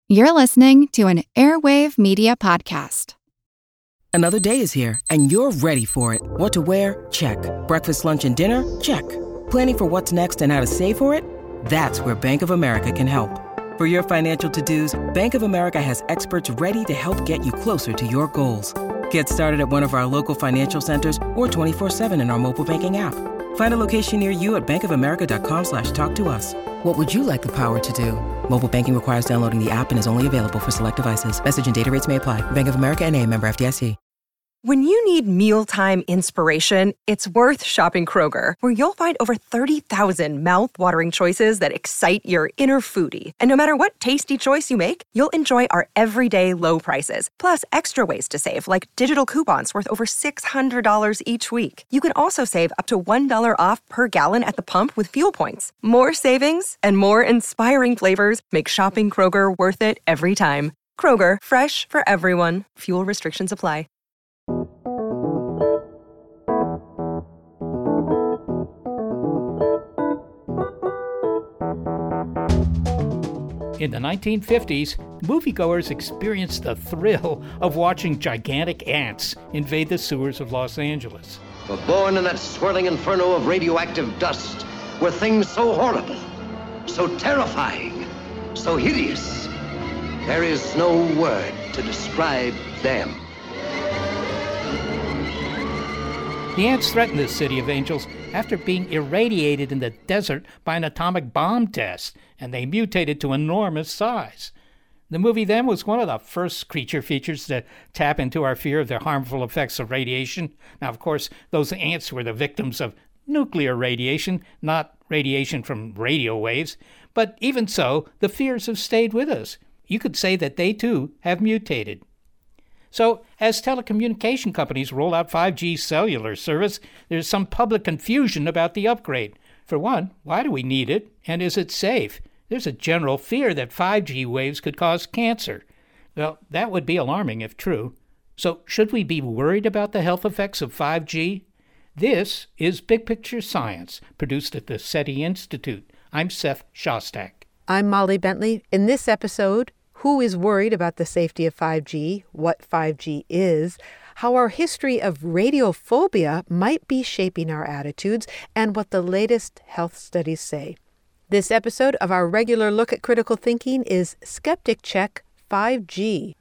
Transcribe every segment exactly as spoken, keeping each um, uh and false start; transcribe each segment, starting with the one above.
You're listening to an Airwave Media Podcast. Another day is here, and you're ready for it. What to wear? Check. Breakfast, lunch, and dinner? Check. Planning for what's next and how to save for it? That's where Bank of America can help. For your financial to-dos, Bank of America has experts ready to help get you closer to your goals. Get started at one of our local financial centers or twenty-four seven in our mobile banking app. Find a location near you at bankofamerica.com slash talk to us. What would you like the power to do? Mobile banking requires downloading the app and is only available for select devices. Message and data rates may apply. Bank of America N A, member F D I C. When you need mealtime inspiration, it's worth shopping Kroger, where you'll find over thirty thousand mouth-watering choices that excite your inner foodie. And no matter what tasty choice you make, you'll enjoy our everyday low prices, plus extra ways to save, like digital coupons worth over six hundred dollars each week. You can also save up to one dollar off per gallon at the pump with fuel points. More savings and more inspiring flavors make shopping Kroger worth it every time. Kroger, fresh for everyone. Fuel restrictions apply. In the nineteen fifties, moviegoers experienced the thrill of watching gigantic ants invade the sewers of Los Angeles. We're born in that swirling inferno of radioactive dust, where things so horrible, so terrifying, so hideous, there is no word to describe them. The ants threatened the city of angels after being irradiated in the desert by an atomic bomb test, and they mutated to enormous size. The movie then was one of the first creature features to tap into our fear of the harmful effects of radiation. Now, of course, those ants were the victims of nuclear radiation, not radiation from radio waves. But even so, the fears have stayed with us. You could say that they, too, have mutated. So, as telecommunication companies roll out five G cellular service, there's some public confusion about the upgrade. For one, why do we need it, and is it safe? There's a general fear that five G waves could cause cancer. Well, that would be alarming if true. So, should we be worried about the health effects of five G? This is Big Picture Science, produced at the SETI Institute. I'm Seth Shostak. I'm Molly Bentley. In this episode, who is worried about the safety of five G, what five G is, how our history of radiophobia might be shaping our attitudes, and what the latest health studies say. This episode of our regular look at critical thinking is Skeptic Check five G.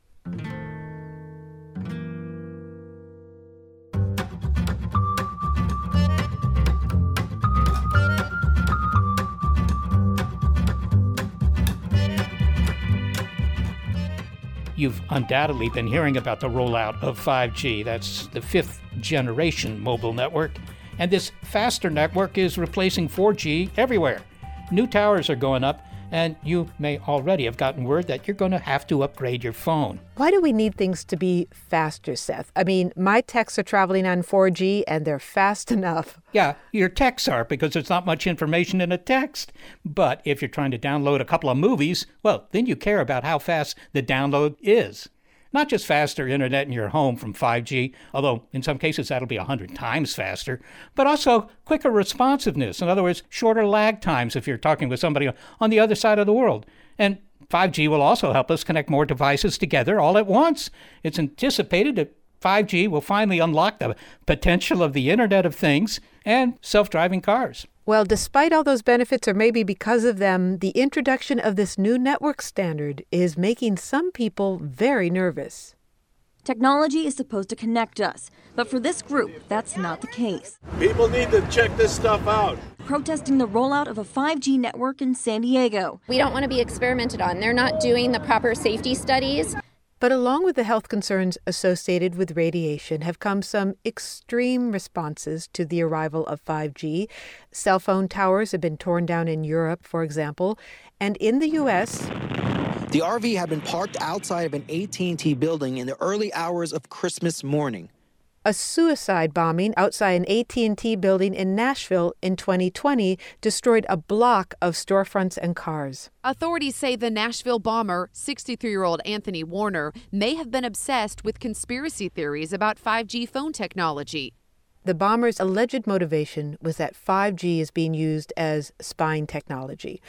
You've undoubtedly been hearing about the rollout of five G. That's the fifth generation mobile network. And this faster network is replacing four G everywhere. New towers are going up, and you may already have gotten word that you're going to have to upgrade your phone. Why do we need things to be faster, Seth? I mean, my texts are traveling on four G, and they're fast enough. Yeah, your texts are, because there's not much information in a text. But if you're trying to download a couple of movies, well, then you care about how fast the download is. Not just faster internet in your home from five G, although in some cases that'll be one hundred times faster, but also quicker responsiveness. In other words, shorter lag times if you're talking with somebody on the other side of the world. And five G will also help us connect more devices together all at once. It's anticipated that five G will finally unlock the potential of the Internet of Things and self-driving cars. Well, despite all those benefits, or maybe because of them, the introduction of this new network standard is making some people very nervous. Technology is supposed to connect us, but for this group, that's not the case. People need to check this stuff out. Protesting the rollout of a five G network in San Diego. We don't want to be experimented on. They're not doing the proper safety studies. But along with the health concerns associated with radiation have come some extreme responses to the arrival of five G. Cell phone towers have been torn down in Europe, for example, and in the U S The R V had been parked outside of an A T and T building in the early hours of Christmas morning. A suicide bombing outside an A T and T building in Nashville in twenty twenty destroyed a block of storefronts and cars. Authorities say the Nashville bomber, sixty-three-year-old Anthony Warner, may have been obsessed with conspiracy theories about five G phone technology. The bomber's alleged motivation was that five G is being used as spying technology.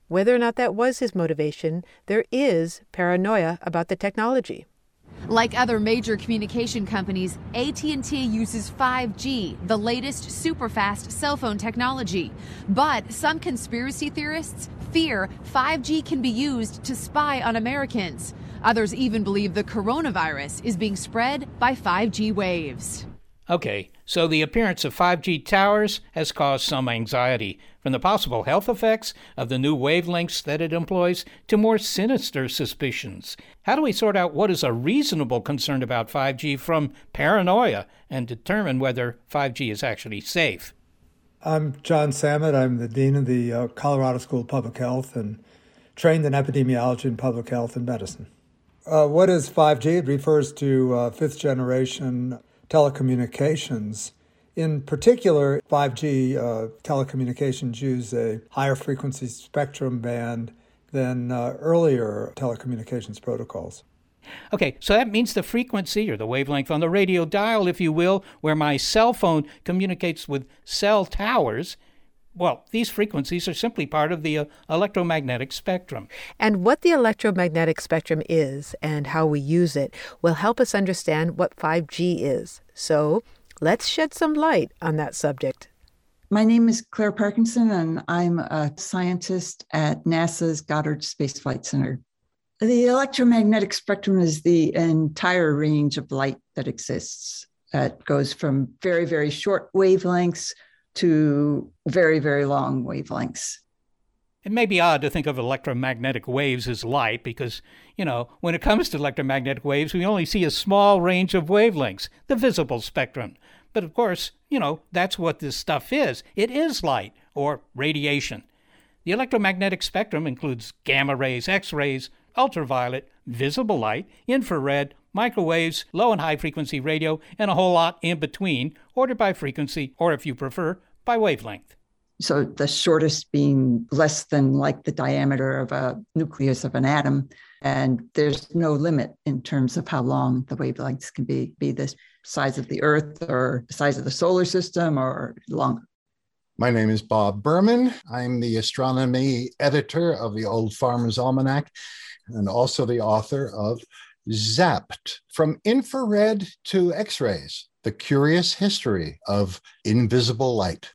Whether or not that was his motivation, there is paranoia about the technology. Like other major communication companies, A T and T uses five G, the latest super-fast cell phone technology. But some conspiracy theorists fear five G can be used to spy on Americans. Others even believe the coronavirus is being spread by five G waves. Okay, so the appearance of five G towers has caused some anxiety, from the possible health effects of the new wavelengths that it employs to more sinister suspicions. How do we sort out what is a reasonable concern about five G from paranoia and determine whether five G is actually safe? I'm John Samet. I'm the Dean of the uh, Colorado School of Public Health and trained in epidemiology and public health and medicine. Uh, what is five G? It refers to uh, fifth generation telecommunications. In particular, five G uh, telecommunications use a higher frequency spectrum band than uh, earlier telecommunications protocols. Okay, so that means the frequency, or the wavelength on the radio dial, if you will, where my cell phone communicates with cell towers, well, these frequencies are simply part of the uh, electromagnetic spectrum. And what the electromagnetic spectrum is and how we use it will help us understand what five G is. So let's shed some light on that subject. My name is Claire Parkinson, and I'm a scientist at NASA's Goddard Space Flight Center. The electromagnetic spectrum is the entire range of light that exists. It goes from very, very short wavelengths to very, very long wavelengths. It may be odd to think of electromagnetic waves as light because, you know, when it comes to electromagnetic waves, we only see a small range of wavelengths, the visible spectrum. But of course, you know, that's what this stuff is. It is light, or radiation. The electromagnetic spectrum includes gamma rays, X-rays, ultraviolet, visible light, infrared, microwaves, low and high frequency radio, and a whole lot in between, ordered by frequency, or if you prefer, by wavelength. So the shortest being less than like the diameter of a nucleus of an atom. And there's no limit in terms of how long the wavelengths can be, be the size of the Earth or the size of the solar system or longer. My name is Bob Berman. I'm the astronomy editor of the Old Farmer's Almanac and also the author of Zapped, From Infrared to X-rays, The Curious History of Invisible Light.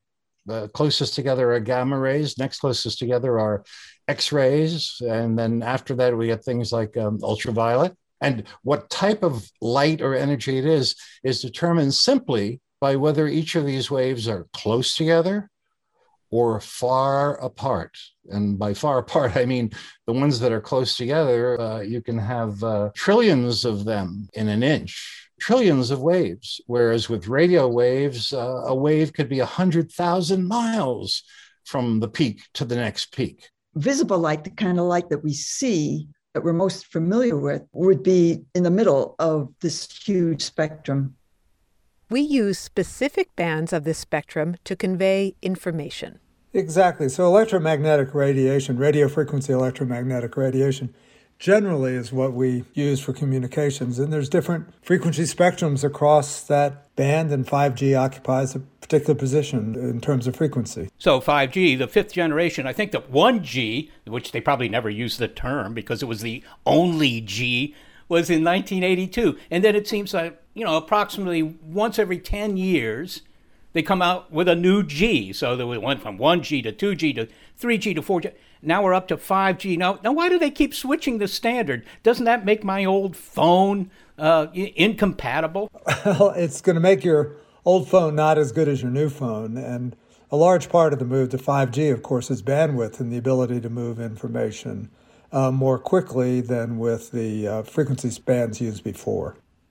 The closest together are gamma rays. Next closest together are X-rays. And then after that, we get things like um, ultraviolet. And what type of light or energy it is, is determined simply by whether each of these waves are close together or far apart. And by far apart, I mean the ones that are close together, uh, you can have uh, trillions of them in an inch. Trillions of waves, whereas with radio waves, uh, a wave could be one hundred thousand miles from the peak to the next peak. Visible light, the kind of light that we see, that we're most familiar with, would be in the middle of this huge spectrum. We use specific bands of this spectrum to convey information. Exactly. So electromagnetic radiation, radio frequency electromagnetic radiation, generally is what we use for communications. And there's different frequency spectrums across that band, and five G occupies a particular position in terms of frequency. So five G, the fifth generation, I think that one G, which they probably never used the term because it was the only G, was in nineteen eighty-two. And then it seems like, you know, approximately once every ten years, they come out with a new G. So they went from one G to two G to three G to four G. Now we're up to five G. Now, now why do they keep switching the standard? Doesn't that make my old phone uh, incompatible? Well, it's going to make your old phone not as good as your new phone. And a large part of the move to five G, of course, is bandwidth and the ability to move information uh, more quickly than with the uh, frequency bands used before.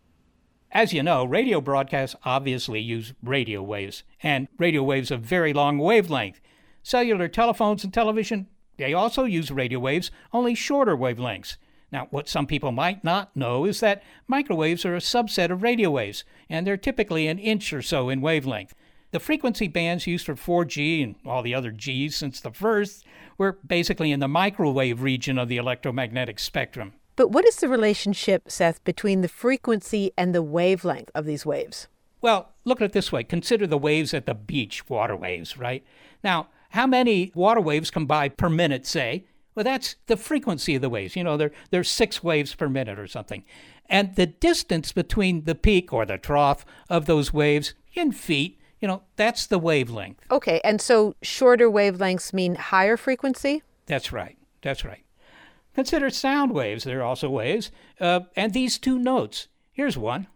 As you know, radio broadcasts obviously use radio waves, and radio waves of very long wavelength. Cellular telephones and television, they also use radio waves, only shorter wavelengths. Now, what some people might not know is that microwaves are a subset of radio waves, and they're typically an inch or so in wavelength. The frequency bands used for four G and all the other Gs since the first were basically in the microwave region of the electromagnetic spectrum. But what is the relationship, Seth, between the frequency and the wavelength of these waves? Well, look at it this way. Consider the waves at the beach, water waves, right? Now, how many water waves come by per minute, say? Well, that's the frequency of the waves. You know, there, there's six waves per minute or something. And the distance between the peak or the trough of those waves in feet, you know, that's the wavelength. Okay, and so shorter wavelengths mean higher frequency? That's right. That's right. Consider sound waves. They're also waves. Uh, and these two notes. Here's one.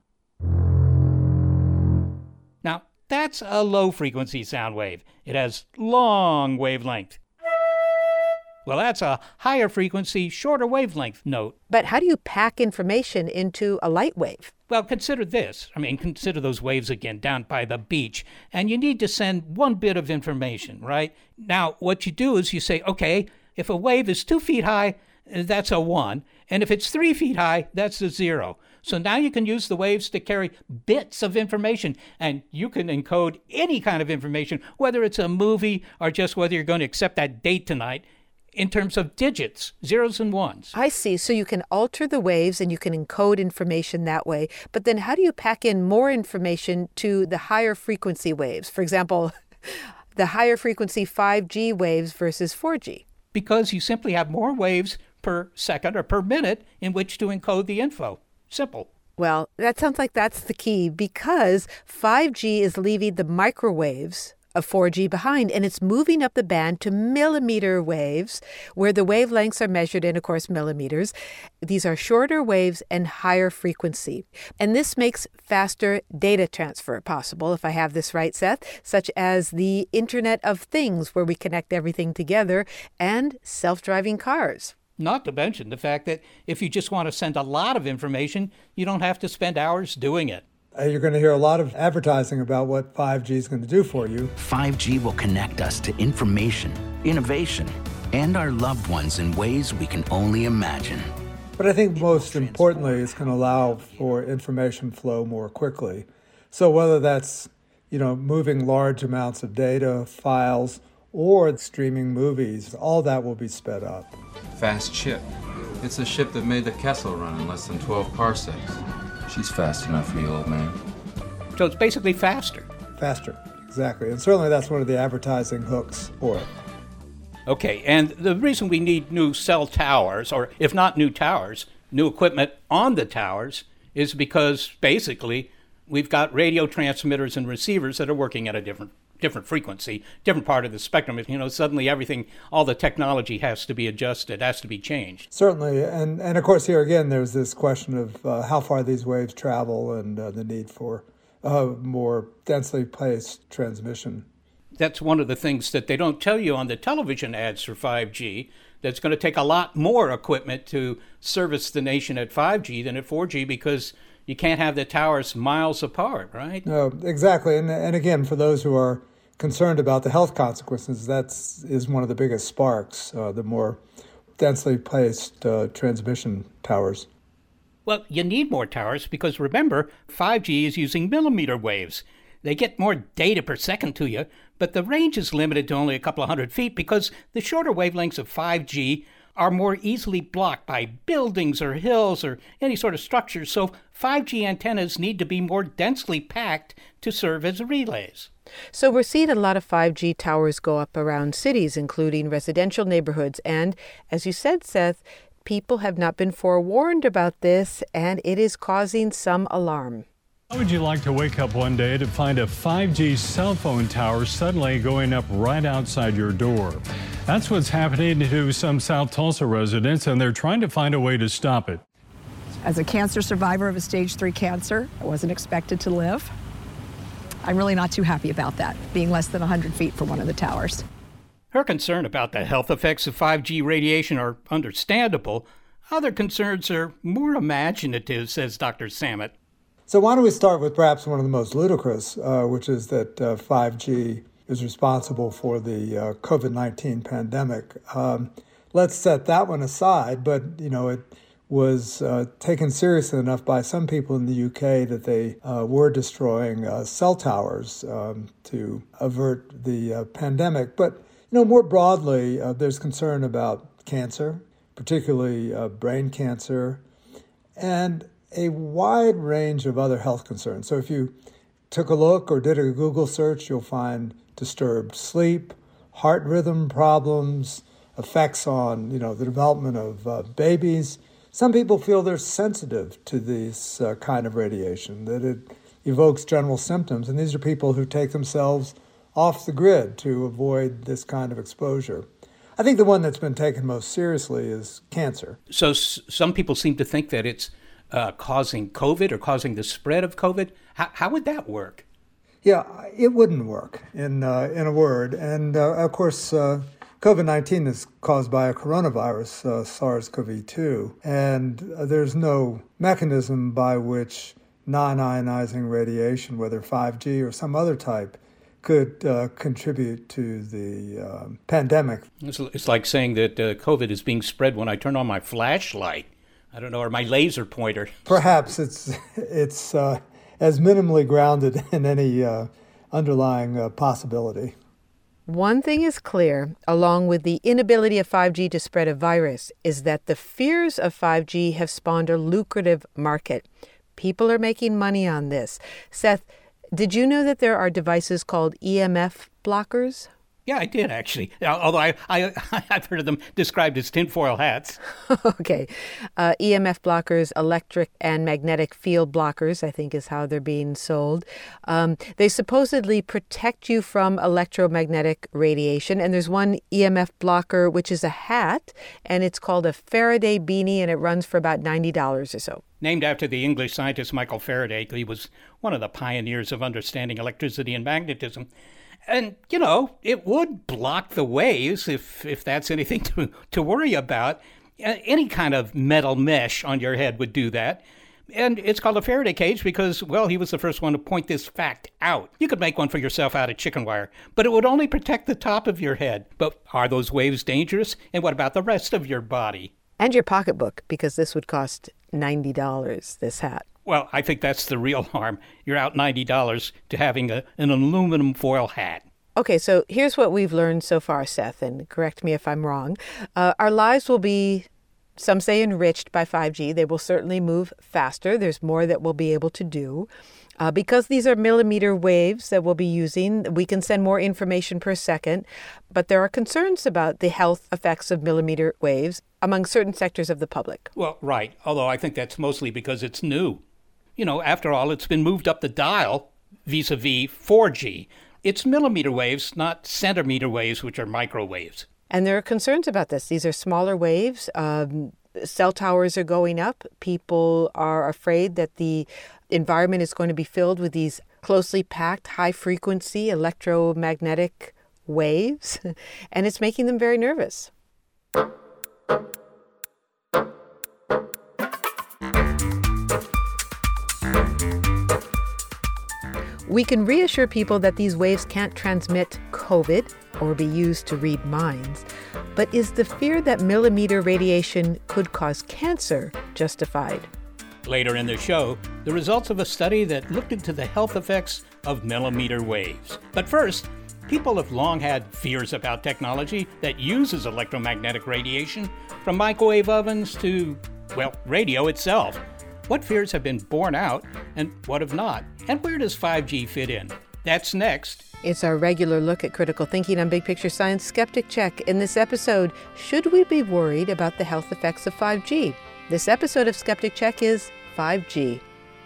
Now, that's a low-frequency sound wave. It has long wavelength. Well, that's a higher frequency, shorter wavelength note. But how do you pack information into a light wave? Well, consider this. I mean, consider those waves again down by the beach. And you need to send one bit of information, right? Now, what you do is you say, okay, if a wave is two feet high, that's a one. And if it's three feet high, that's a zero. So now you can use the waves to carry bits of information, and you can encode any kind of information, whether it's a movie or just whether you're going to accept that date tonight, in terms of digits, zeros and ones. I see. So you can alter the waves and you can encode information that way. But then how do you pack in more information to the higher frequency waves? For example, the higher frequency five G waves versus four G. Because you simply have more waves per second or per minute in which to encode the info. Simple. Well, that sounds like that's the key, because five G is leaving the microwaves of four G behind, and it's moving up the band to millimeter waves, where the wavelengths are measured in, of course, millimeters. These are shorter waves and higher frequency. And this makes faster data transfer possible, if I have this right, Seth, such as the Internet of Things, where we connect everything together, and self-driving cars. Not to mention the fact that if you just want to send a lot of information, you don't have to spend hours doing it. Uh, you're going to hear a lot of advertising about what five G is going to do for you. five G will connect us to information, innovation, and our loved ones in ways we can only imagine. But I think most importantly, it's going to allow for information flow more quickly. So whether that's, you know, moving large amounts of data, files, or streaming movies, all that will be sped up. Fast ship. It's a ship that made the Kessel run in less than twelve parsecs. She's fast enough for you, old man. So it's basically faster. Faster, exactly. And certainly that's one of the advertising hooks for it. Okay, and the reason we need new cell towers, or if not new towers, new equipment on the towers, is because basically we've got radio transmitters and receivers that are working at a different different frequency, different part of the spectrum. You know, suddenly everything, all the technology has to be adjusted, has to be changed. Certainly. And, and of course, here again, there's this question of uh, how far these waves travel and uh, the need for uh, more densely placed transmission. That's one of the things that they don't tell you on the television ads for five G. That's going to take a lot more equipment to service the nation at five G than at four G, because you can't have the towers miles apart, right? No, exactly. And, and again, for those who are concerned about the health consequences, that's is one of the biggest sparks, uh, the more densely placed uh, transmission towers. Well, you need more towers because, remember, five G is using millimeter waves. They get more data per second to you, but the range is limited to only a couple of hundred feet because the shorter wavelengths of five G are more easily blocked by buildings or hills or any sort of structure. So five G antennas need to be more densely packed to serve as relays. So we're seeing a lot of five G towers go up around cities, including residential neighborhoods. And as you said, Seth, people have not been forewarned about this, and it is causing some alarm. How would you like to wake up one day to find a five G cell phone tower suddenly going up right outside your door? That's what's happening to some South Tulsa residents, and they're trying to find a way to stop it. As a cancer survivor of a stage three cancer, I wasn't expected to live. I'm really not too happy about that, being less than one hundred feet from one of the towers. Her concern about the health effects of five G radiation are understandable. Other concerns are more imaginative, says Doctor Samet. So why don't we start with perhaps one of the most ludicrous, uh, which is that uh, five G is responsible for the uh, COVID nineteen pandemic. Um, let's set that one aside, but, you know, it was uh, taken seriously enough by some people in the U K that they uh, were destroying uh, cell towers um, to avert the uh, pandemic. But, you know, more broadly, uh, there's concern about cancer, particularly uh, brain cancer, and a wide range of other health concerns. So if you took a look or did a Google search, you'll find disturbed sleep, heart rhythm problems, effects on, you know, the development of uh, babies. Some people feel they're sensitive to this uh, kind of radiation, that it evokes general symptoms. And these are people who take themselves off the grid to avoid this kind of exposure. I think the one that's been taken most seriously is cancer. So s- some people seem to think that it's uh, causing COVID or causing the spread of COVID. How, how would that work? Yeah, it wouldn't work, in uh, in a word. And, uh, of course, uh, COVID nineteen is caused by a coronavirus, uh, SARS-C o V two, and uh, there's no mechanism by which non-ionizing radiation, whether five G or some other type, could uh, contribute to the uh, pandemic. It's, it's like saying that uh, COVID is being spread when I turn on my flashlight, I don't know, or my laser pointer. Perhaps it's it's uh, as minimally grounded in any uh, underlying uh, possibility. One thing is clear, along with the inability of five G to spread a virus, is that the fears of five G have spawned a lucrative market. People are making money on this. Seth, did you know that there are devices called E M F blockers? Yeah, I did, actually. Although I, I, I've heard of them described as tinfoil hats. Okay. Uh, E M F blockers, electric and magnetic field blockers, I think is how they're being sold. Um, they supposedly protect you from electromagnetic radiation. And there's one E M F blocker, which is a hat, and it's called a Faraday beanie, and it runs for about ninety dollars or so. Named after the English scientist Michael Faraday. He was one of the pioneers of understanding electricity and magnetism. And, you know, it would block the waves, if if that's anything to, to worry about. Uh, any kind of metal mesh on your head would do that. And it's called a Faraday cage because, well, he was the first one to point this fact out. You could make one for yourself out of chicken wire, but it would only protect the top of your head. But are those waves dangerous? And what about the rest of your body? And your pocketbook, because this would cost ninety dollars, this hat. Well, I think that's the real harm. You're out ninety dollars to having a, an aluminum foil hat. Okay, so here's what we've learned so far, Seth, and correct me if I'm wrong. Uh, our lives will be, some say, enriched by five G. They will certainly move faster. There's more that we'll be able to do. Uh, because these are millimeter waves that we'll be using, we can send more information per second. But there are concerns about the health effects of millimeter waves among certain sectors of the public. Well, right. Although I think that's mostly because it's new. You know, after all, it's been moved up the dial vis-a-vis four G. It's millimeter waves, not centimeter waves, which are microwaves. And there are concerns about this. These are smaller waves. Um, cell towers are going up. People are afraid that the environment is going to be filled with these closely packed, high-frequency electromagnetic waves, and it's making them very nervous. We can reassure people that these waves can't transmit COVID or be used to read minds. But is the fear that millimeter radiation could cause cancer justified? Later in the show, the results of a study that looked into the health effects of millimeter waves. But first, people have long had fears about technology that uses electromagnetic radiation, from microwave ovens to, well, radio itself. What fears have been borne out and what have not? And where does five G fit in? That's next. It's our regular look at critical thinking on Big Picture Science Skeptic Check. In this episode, should we be worried about the health effects of five G? This episode of Skeptic Check is five G.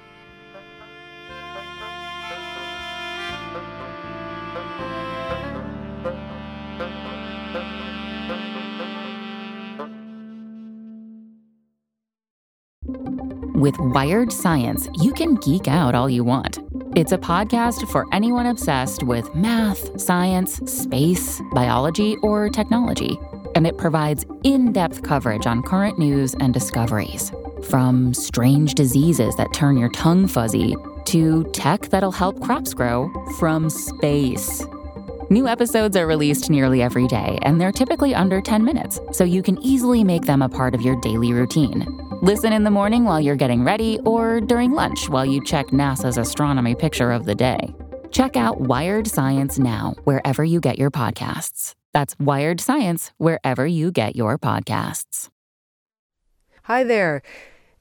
With Wired Science, you can geek out all you want. It's a podcast for anyone obsessed with math, science, space, biology, or technology. And it provides in-depth coverage on current news and discoveries. From strange diseases that turn your tongue fuzzy to tech that'll help crops grow from space. New episodes are released nearly every day, and they're typically under ten minutes, so you can easily make them a part of your daily routine. Listen in the morning while you're getting ready, or during lunch while you check NASA's astronomy picture of the day. Check out Wired Science now, wherever you get your podcasts. That's Wired Science, wherever you get your podcasts. Hi there.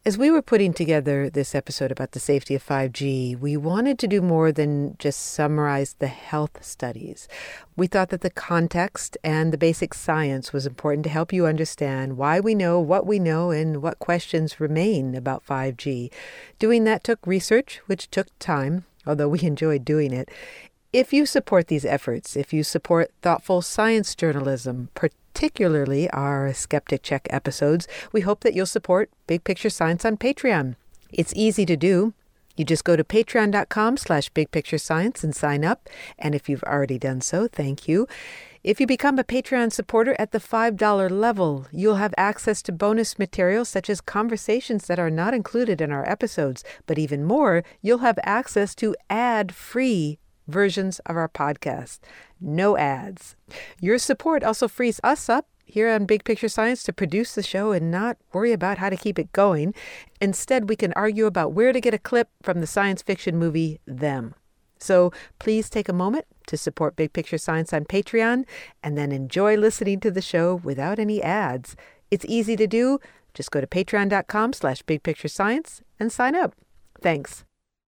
As we were putting together this episode about the safety of five G, we wanted to do more than just summarize the health studies. We thought that the context and the basic science was important to help you understand why we know what we know and what questions remain about five G. Doing that took research, which took time, although we enjoyed doing it. If you support these efforts, if you support thoughtful science journalism, particularly our Skeptic Check episodes, we hope that you'll support Big Picture Science on Patreon. It's easy to do. You just go to patreon.com slash bigpicturescience and sign up. And if you've already done so, thank you. If you become a Patreon supporter at the five dollars level, you'll have access to bonus materials such as conversations that are not included in our episodes. But even more, you'll have access to ad-free versions of our podcast. No ads. Your support also frees us up here on Big Picture Science to produce the show and not worry about how to keep it going. Instead, we can argue about where to get a clip from the science fiction movie Them. So please take a moment to support Big Picture Science on Patreon and then enjoy listening to the show without any ads. It's easy to do. Just go to patreon.com slash bigpicturescience and sign up. Thanks.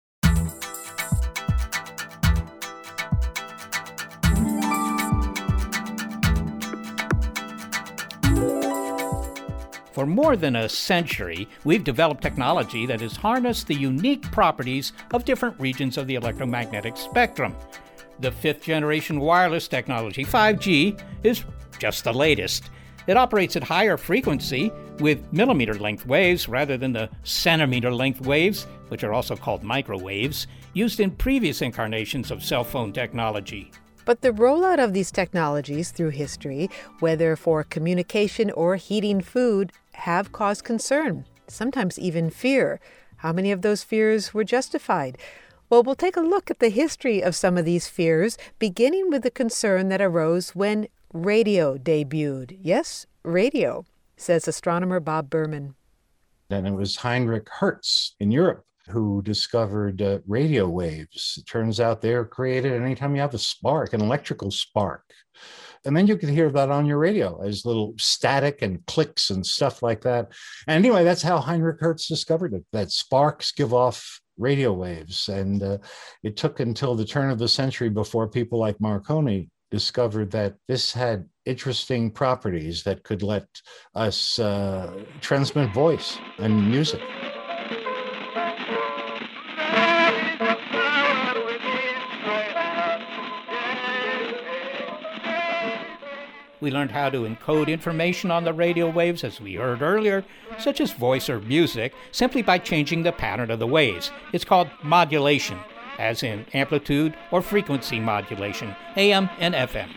For more than a century, we've developed technology that has harnessed the unique properties of different regions of the electromagnetic spectrum. The fifth generation wireless technology, five G, is just the latest. It operates at higher frequency with millimeter-length waves rather than the centimeter-length waves, which are also called microwaves, used in previous incarnations of cell phone technology. But the rollout of these technologies through history, whether for communication or heating food, have caused concern, sometimes even fear. How many of those fears were justified? Well, we'll take a look at the history of some of these fears, beginning with the concern that arose when radio debuted. Yes, radio, says astronomer Bob Berman. And it was Heinrich Hertz in Europe who discovered uh, radio waves. It turns out they're created anytime you have a spark, an electrical spark. And then you can hear that on your radio as little static and clicks and stuff like that. And anyway, that's how Heinrich Hertz discovered it, that sparks give off radio waves. And uh, it took until the turn of the century before people like Marconi discovered that this had interesting properties that could let us uh, transmit voice and music. We learned how to encode information on the radio waves, as we heard earlier, such as voice or music, simply by changing the pattern of the waves. It's called modulation, as in amplitude or frequency modulation, A M and F M.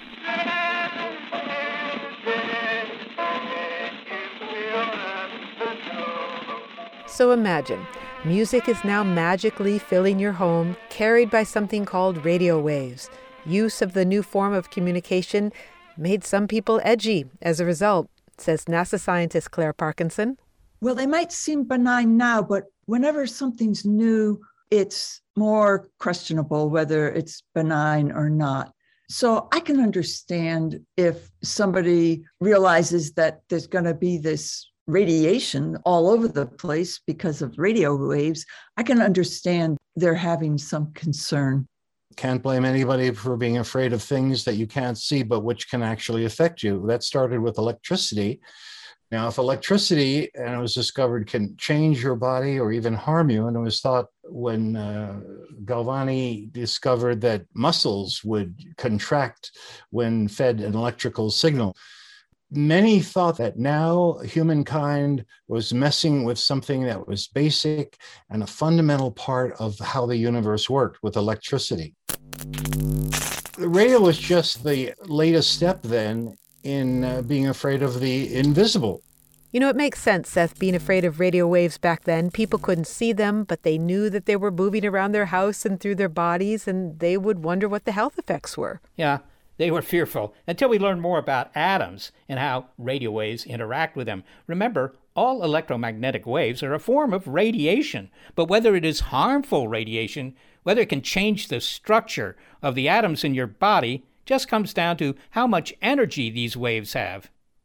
So imagine, music is now magically filling your home, carried by something called radio waves. Use of the new form of communication made some people edgy as a result, says NASA scientist Claire Parkinson. Well, they might seem benign now, but whenever something's new, it's more questionable whether it's benign or not. So I can understand if somebody realizes that there's going to be this radiation all over the place because of radio waves. I can understand they're having some concern. Can't blame anybody for being afraid of things that you can't see, but which can actually affect you. That started with electricity. Now, if electricity, and it was discovered, can change your body or even harm you, and it was thought when uh, Galvani discovered that muscles would contract when fed an electrical signal, many thought that now humankind was messing with something that was basic and a fundamental part of how the universe worked with electricity. The radio was just the latest step then in uh, being afraid of the invisible. You know, it makes sense, Seth, being afraid of radio waves back then. People couldn't see them, but they knew that they were moving around their house and through their bodies, and they would wonder what the health effects were. Yeah. They were fearful until we learned more about atoms and how radio waves interact with them. Remember, all electromagnetic waves are a form of radiation, but whether it is harmful radiation, whether it can change the structure of the atoms in your body, just comes down to how much energy these waves have.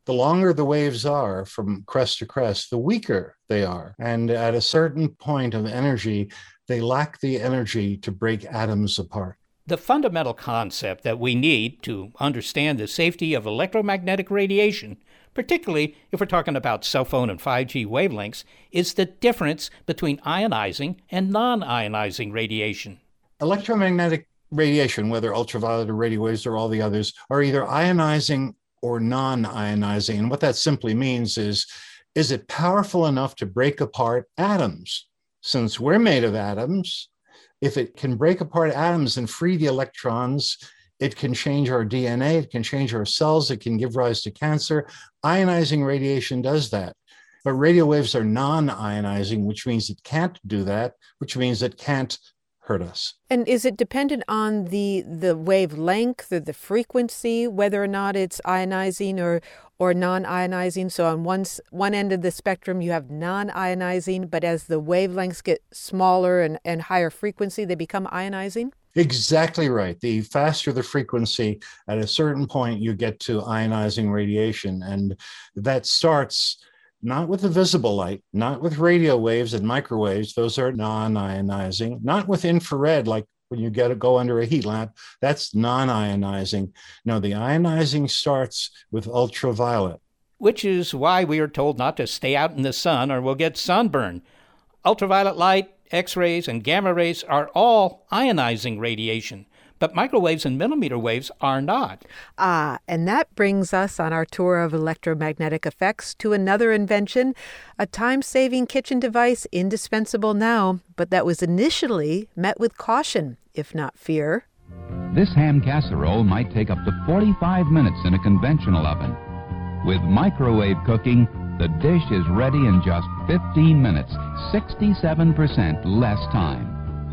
The longer the waves are from crest to crest, the weaker they are. And at a certain point of energy, they lack the energy to break atoms apart. The fundamental concept that we need to understand the safety of electromagnetic radiation, particularly if we're talking about cell phone and five G wavelengths, is the difference between ionizing and non-ionizing radiation. Electromagnetic radiation, whether ultraviolet or radio waves or all the others, are either ionizing or non-ionizing. And what that simply means is, is it powerful enough to break apart atoms? Since we're made of atoms, if it can break apart atoms and free the electrons, it can change our D N A, it can change our cells, it can give rise to cancer. Ionizing radiation does that. But radio waves are non-ionizing, which means it can't do that, which means it can't hurt us. And is it dependent on the the wavelength or the frequency, whether or not it's ionizing or or non-ionizing? So on one, one end of the spectrum, you have non-ionizing, but as the wavelengths get smaller and, and higher frequency, they become ionizing? Exactly right. The faster the frequency, at a certain point, you get to ionizing radiation. And that starts not with the visible light, not with radio waves and microwaves. Those are non-ionizing. Not with infrared, like when you get to go under a heat lamp. That's non-ionizing. No, the ionizing starts with ultraviolet. Which is why we are told not to stay out in the sun or we'll get sunburn. Ultraviolet light, X-rays, and gamma rays are all ionizing radiation. But microwaves and millimeter waves are not. Ah, and that brings us on our tour of electromagnetic effects to another invention, a time-saving kitchen device indispensable now, but that was initially met with caution, if not fear. This ham casserole might take up to forty-five minutes in a conventional oven. With microwave cooking, the dish is ready in just fifteen minutes, sixty-seven percent less time.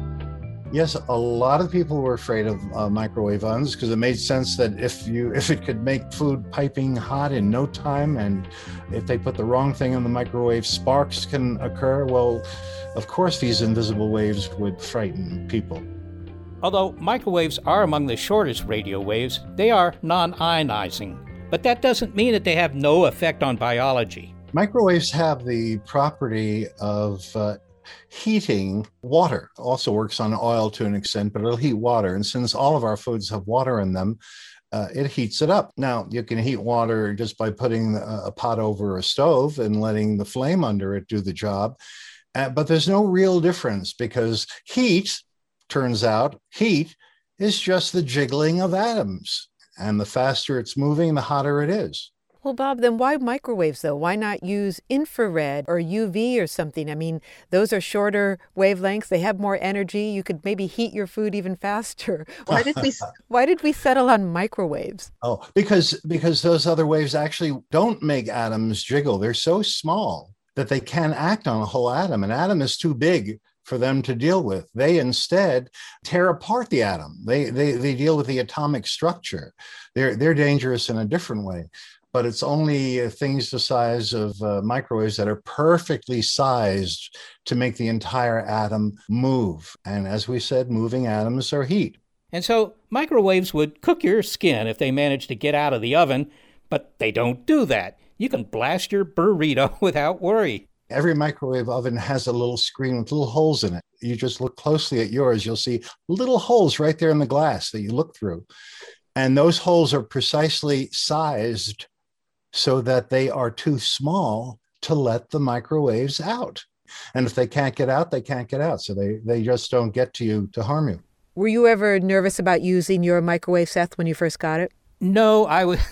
Yes, a lot of people were afraid of uh, microwave ovens because it made sense that if you if it could make food piping hot in no time, and if they put the wrong thing in the microwave, sparks can occur. Well, of course, these invisible waves would frighten people. Although microwaves are among the shortest radio waves, they are non-ionizing. But that doesn't mean that they have no effect on biology. Microwaves have the property of uh, heating water. Also works on oil to an extent, but it'll heat water. And since all of our foods have water in them, uh, it heats it up. Now, you can heat water just by putting a, a pot over a stove and letting the flame under it do the job. Uh, but there's no real difference because heat, turns out, heat is just the jiggling of atoms. And the faster it's moving, the hotter it is. Well, Bob, then why microwaves, though? Why not use infrared or U V or something? I mean, those are shorter wavelengths. They have more energy. You could maybe heat your food even faster. Why did we Why did we settle on microwaves? Oh, because because those other waves actually don't make atoms jiggle. They're so small that they can't act on a whole atom. An atom is too big for them to deal with. They instead tear apart the atom. They they they deal with the atomic structure. They're they're dangerous in a different way. But it's only uh, things the size of uh, microwaves that are perfectly sized to make the entire atom move. And as we said, moving atoms are heat. And so microwaves would cook your skin if they managed to get out of the oven, but they don't do that. You can blast your burrito without worry. Every microwave oven has a little screen with little holes in it. You just look closely at yours, you'll see little holes right there in the glass that you look through. And those holes are precisely sized so that they are too small to let the microwaves out. And if they can't get out, they can't get out. So they, they just don't get to you to harm you. Were you ever nervous about using your microwave, Seth, when you first got it? No, I was,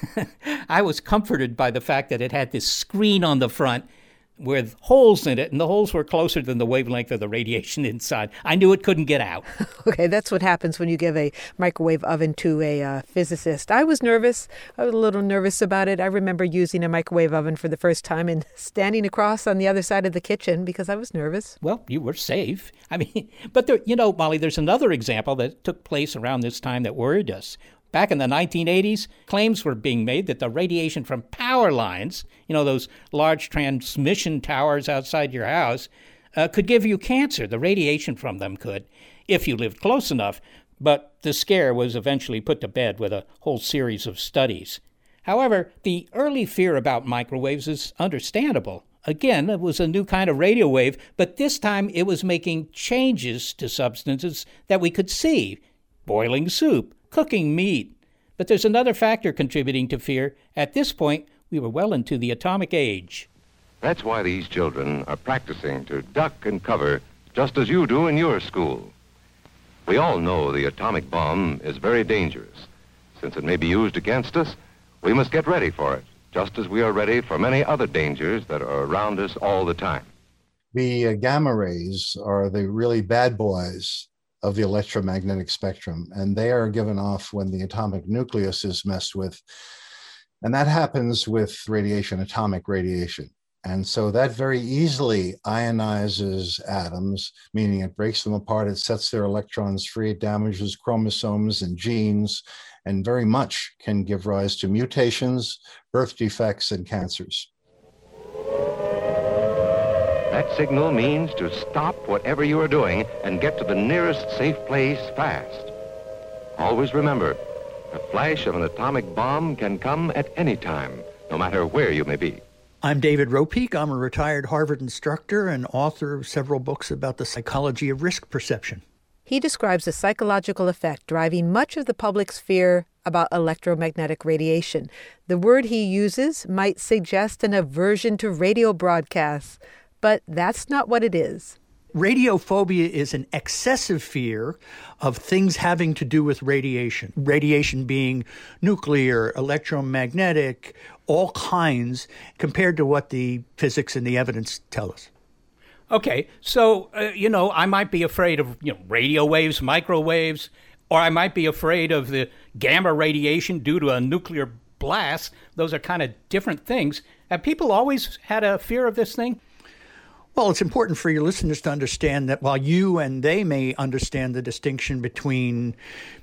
I was comforted by the fact that it had this screen on the front with holes in it, and the holes were closer than the wavelength of the radiation inside. I knew it couldn't get out. Okay, that's what happens when you give a microwave oven to a uh, physicist. I was nervous. I was a little nervous about it. I remember using a microwave oven for the first time and standing across on the other side of the kitchen because I was nervous. Well, you were safe. I mean, but there, you know, Molly, there's another example that took place around this time that worried us. Back in the nineteen eighties, claims were being made that the radiation from power lines, you know, those large transmission towers outside your house, uh, could give you cancer. The radiation from them could, if you lived close enough. But the scare was eventually put to bed with a whole series of studies. However, the early fear about microwaves is understandable. Again, it was a new kind of radio wave, but this time it was making changes to substances that we could see. Boiling soup, cooking meat. But there's another factor contributing to fear. At this point, we were well into the atomic age. That's why these children are practicing to duck and cover just as you do in your school. We all know the atomic bomb is very dangerous. Since it may be used against us, we must get ready for it, just as we are ready for many other dangers that are around us all the time. The uh, gamma rays are the really bad boys of the electromagnetic spectrum, and they are given off when the atomic nucleus is messed with. And that happens with radiation, atomic radiation. And so that very easily ionizes atoms, meaning it breaks them apart, it sets their electrons free, it damages chromosomes and genes, and very much can give rise to mutations, birth defects, and cancers. That signal means to stop whatever you are doing and get to the nearest safe place fast. Always remember, a flash of an atomic bomb can come at any time, no matter where you may be. I'm David Ropeek. I'm a retired Harvard instructor and author of several books about the psychology of risk perception. He describes the psychological effect driving much of the public's fear about electromagnetic radiation. The word he uses might suggest an aversion to radio broadcasts, but that's not what it is. Radiophobia is an excessive fear of things having to do with radiation. Radiation being nuclear, electromagnetic, all kinds, compared to what the physics and the evidence tell us. Okay, so, uh, you know, I might be afraid of, you know, radio waves, microwaves, or I might be afraid of the gamma radiation due to a nuclear blast. Those are kind of different things. Have people always had a fear of this thing? Well, it's important for your listeners to understand that while you and they may understand the distinction between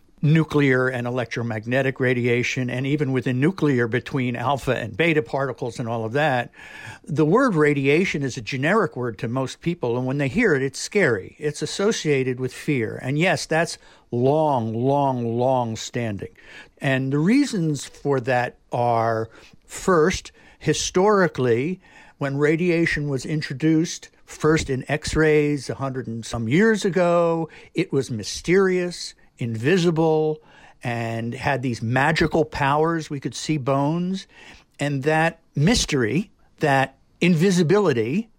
nuclear and electromagnetic radiation, and even within nuclear between alpha and beta particles and all of that, the word radiation is a generic word to most people, and when they hear it, it's scary. It's associated with fear. And yes, that's long, long, long standing. And the reasons for that are, first, historically, when radiation was introduced, first in X-rays a hundred and some years ago, it was mysterious, invisible, and had these magical powers. We could see bones. And that mystery, that invisibility,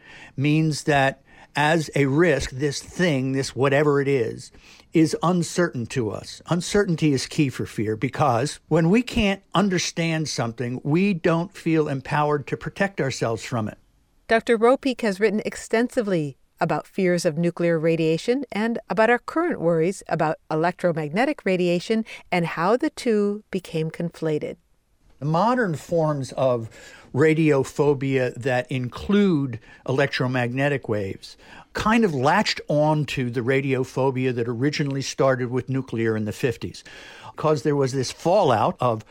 means that as a risk, this thing, this whatever it is, is uncertain to us. Uncertainty is key for fear because when we can't understand something, we don't feel empowered to protect ourselves from it. Doctor Ropeek has written extensively about fears of nuclear radiation and about our current worries about electromagnetic radiation and how the two became conflated. The modern forms of radiophobia that include electromagnetic waves kind of latched on to the radiophobia that originally started with nuclear in the fifties. Because there was this fallout of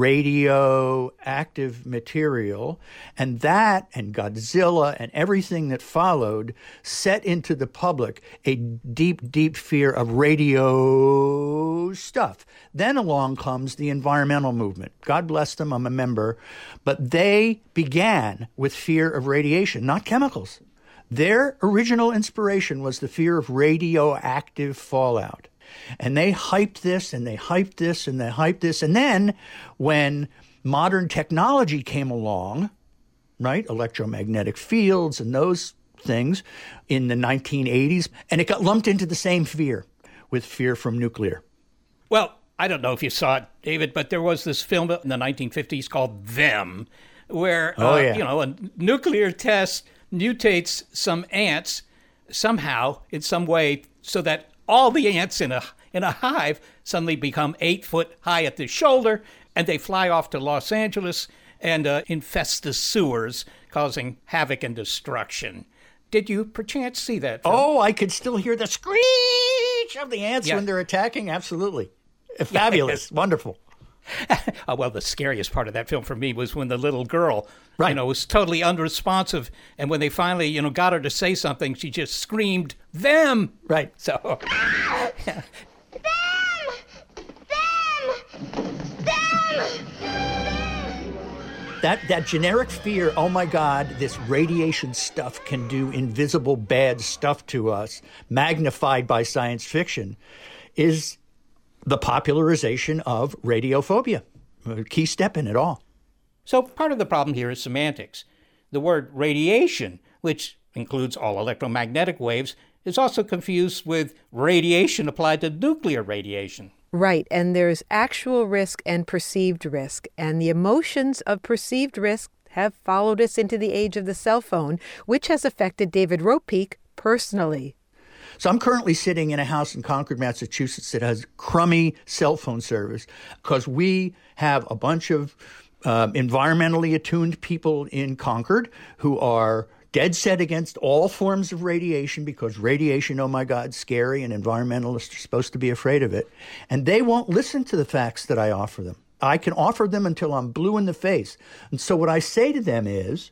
radioactive material, and that and Godzilla and everything that followed set into the public a deep, deep fear of radio stuff. Then along comes the environmental movement. God bless them, I'm a member. But they began with fear of radiation, not chemicals. Their original inspiration was the fear of radioactive fallout. And they hyped this, and they hyped this, and they hyped this. And then when modern technology came along, right, electromagnetic fields and those things in the nineteen eighties, and it got lumped into the same fear with fear from nuclear. Well, I don't know if you saw it, David, but there was this film in the nineteen fifties called Them, where, oh, uh, yeah. you know, a nuclear test mutates some ants somehow in some way so that all the ants in a in a hive suddenly become eight foot high at the shoulder, and they fly off to Los Angeles and uh, infest the sewers, causing havoc and destruction. Did you perchance see that film? Oh, I could still hear the screech of the ants Yeah. when they're attacking. Absolutely. Fabulous. Yes. Wonderful. Oh, well, the scariest part of that film for me was when the little girl, right. you know, was totally unresponsive. And when they finally, you know, got her to say something, she just screamed, "Them!" Right. So. Them! Them! Them! that, that generic fear, oh my God, this radiation stuff can do invisible bad stuff to us, magnified by science fiction, is the popularization of radiophobia, a key step in it all. So part of the problem here is semantics. The word radiation, which includes all electromagnetic waves, is also confused with radiation applied to nuclear radiation. Right, and there's actual risk and perceived risk, and the emotions of perceived risk have followed us into the age of the cell phone, which has affected David Ropeek personally. So I'm currently sitting in a house in Concord, Massachusetts that has crummy cell phone service because we have a bunch of uh, environmentally attuned people in Concord who are dead set against all forms of radiation because radiation, oh my God, scary, and environmentalists are supposed to be afraid of it. And they won't listen to the facts that I offer them. I can offer them until I'm blue in the face. And so what I say to them is,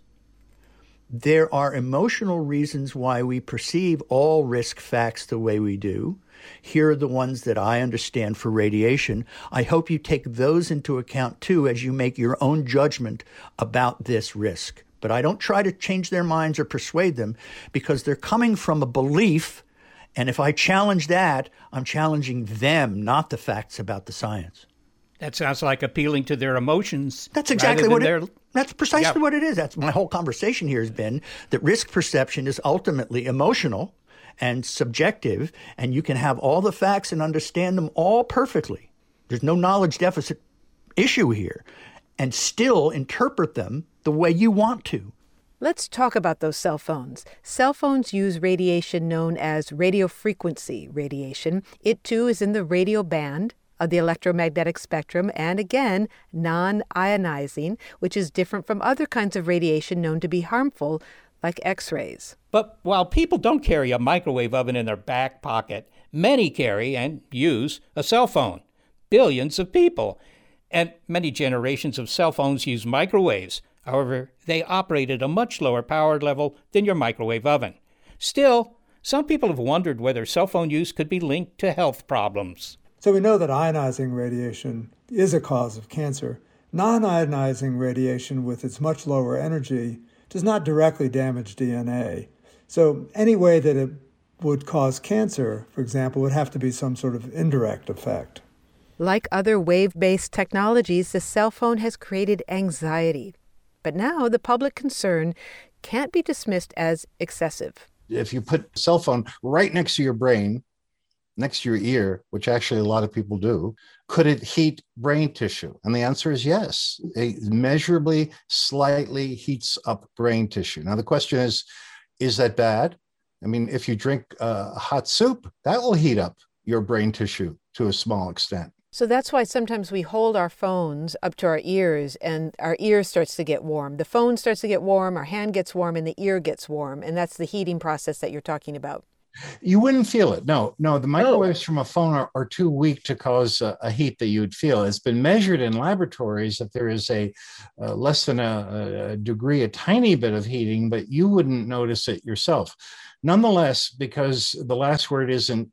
there are emotional reasons why we perceive all risk facts the way we do. Here are the ones that I understand for radiation. I hope you take those into account, too, as you make your own judgment about this risk. But I don't try to change their minds or persuade them because they're coming from a belief. And if I challenge that, I'm challenging them, not the facts about the science. That sounds like appealing to their emotions. That's exactly what their... it That's precisely yeah. what it is. That's my whole conversation here has been that risk perception is ultimately emotional and subjective, and you can have all the facts and understand them all perfectly. There's no knowledge deficit issue here, and still interpret them the way you want to. Let's talk about those cell phones. Cell phones use radiation known as radio frequency radiation. It, too, is in the radio band of the electromagnetic spectrum, and again, non-ionizing, which is different from other kinds of radiation known to be harmful, like X-rays. But while people don't carry a microwave oven in their back pocket, many carry and use a cell phone. Billions of people. And many generations of cell phones use microwaves. However, they operate at a much lower power level than your microwave oven. Still, some people have wondered whether cell phone use could be linked to health problems. So we know that ionizing radiation is a cause of cancer. Non-ionizing radiation with its much lower energy does not directly damage D N A. So any way that it would cause cancer, for example, would have to be some sort of indirect effect. Like other wave-based technologies, the cell phone has created anxiety. But now the public concern can't be dismissed as excessive. If you put a cell phone right next to your brain, next to your ear, which actually a lot of people do, could it heat brain tissue? And the answer is yes. It measurably, slightly heats up brain tissue. Now, the question is, is that bad? I mean, if you drink uh, hot soup, that will heat up your brain tissue to a small extent. So that's why sometimes we hold our phones up to our ears and our ear starts to get warm. The phone starts to get warm, our hand gets warm, and the ear gets warm. And that's the heating process that you're talking about. You wouldn't feel it. No, no, the microwaves oh. from a phone are, are too weak to cause a, a heat that you'd feel. It's been measured in laboratories that there is a uh, less than a, a degree, a tiny bit of heating, but you wouldn't notice it yourself. Nonetheless, because the last word isn't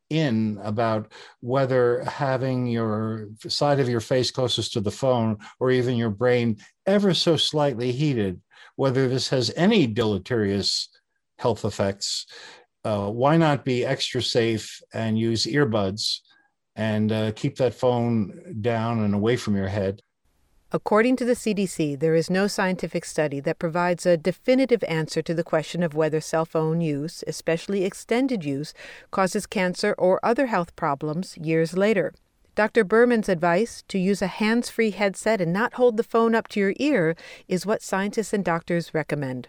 in about whether having your side of your face closest to the phone or even your brain ever so slightly heated, whether this has any deleterious health effects, uh, why not be extra safe and use earbuds and uh, keep that phone down and away from your head? According to the C D C, there is no scientific study that provides a definitive answer to the question of whether cell phone use, especially extended use, causes cancer or other health problems years later. Doctor Berman's advice to use a hands-free headset and not hold the phone up to your ear is what scientists and doctors recommend.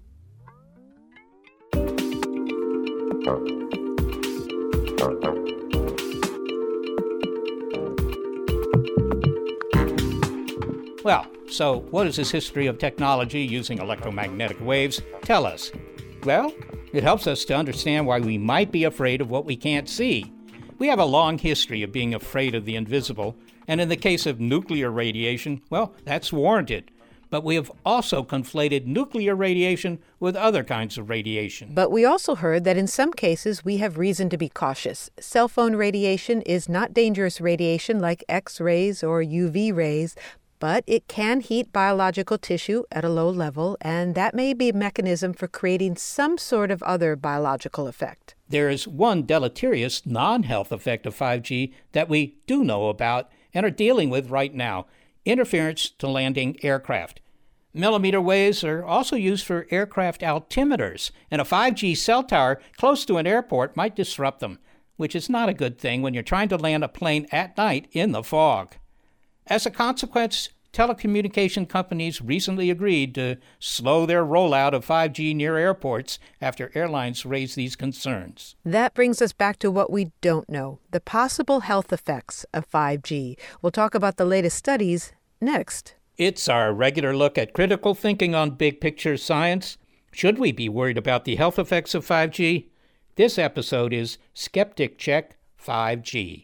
Well, so what does this history of technology using electromagnetic waves tell us? Well, it helps us to understand why we might be afraid of what we can't see. We have a long history of being afraid of the invisible, and in the case of nuclear radiation, well, that's warranted. But we have also conflated nuclear radiation with other kinds of radiation. But we also heard that in some cases we have reason to be cautious. Cell phone radiation is not dangerous radiation like X-rays or U V rays, But it can heat biological tissue at a low level, and that may be a mechanism for creating some sort of other biological effect. There is one deleterious non-health effect of five G that we do know about and are dealing with right now: interference to landing aircraft. Millimeter waves are also used for aircraft altimeters, and a five G cell tower close to an airport might disrupt them, which is not a good thing when you're trying to land a plane at night in the fog. As a consequence, telecommunication companies recently agreed to slow their rollout of five G near airports after airlines raised these concerns. That brings us back to what we don't know, the possible health effects of five G. We'll talk about the latest studies next. It's our regular look at critical thinking on big picture science. Should we be worried about the health effects of five G? This episode is Skeptic Check five G.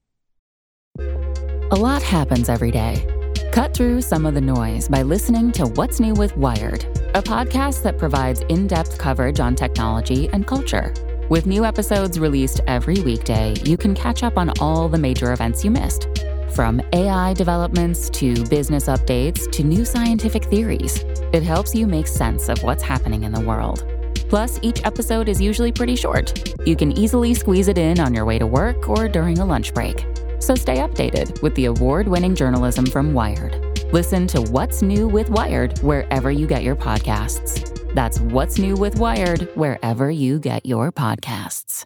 A lot happens every day. Cut through some of the noise by listening to What's New with Wired, a podcast that provides in-depth coverage on technology and culture. With new episodes released every weekday, you can catch up on all the major events you missed. From A I developments to business updates to new scientific theories, it helps you make sense of what's happening in the world. Plus, each episode is usually pretty short. You can easily squeeze it in on your way to work or during a lunch break. So stay updated with the award-winning journalism from Wired. Listen to What's New with Wired wherever you get your podcasts. That's What's New with Wired wherever you get your podcasts.